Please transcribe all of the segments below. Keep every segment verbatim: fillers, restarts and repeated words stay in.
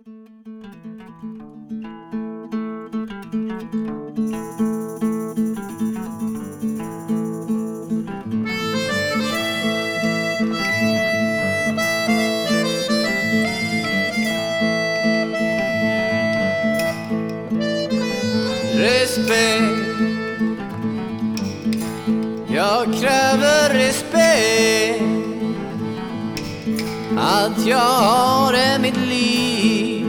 Respekt, jag kräver respekt. Allt jag har är mitt liv.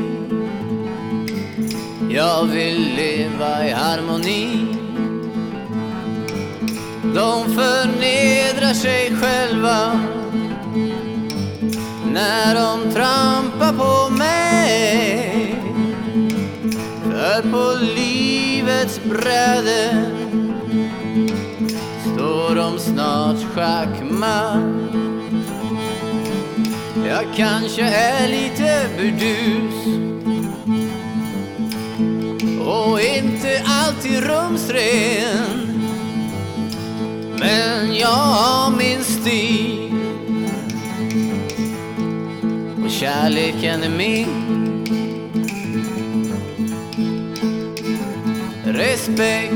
Jag vill leva i harmoni. De förnedrar sig själva när de trampar på mig. För på livets bräde står de snart schackmatt. Jag kanske är lite burdus och inte alltid rumsren, men jag har min stil och kärleken är min. Respekt,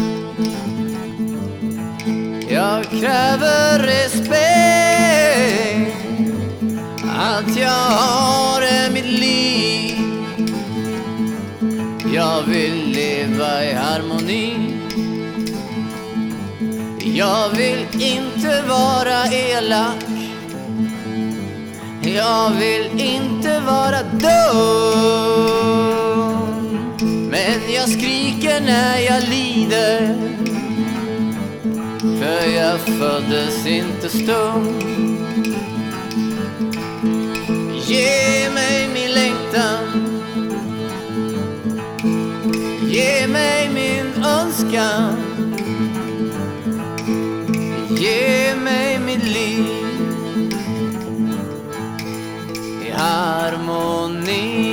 jag kräver respekt. Allt jag har är mitt liv. Jag vill leva i harmoni. Jag vill inte vara elak. Jag vill inte vara dum. Men jag skriker när jag lider, för jag föddes inte stum. Ge mig min längtan, ge mig min önskan, ge mig mitt liv i harmoni.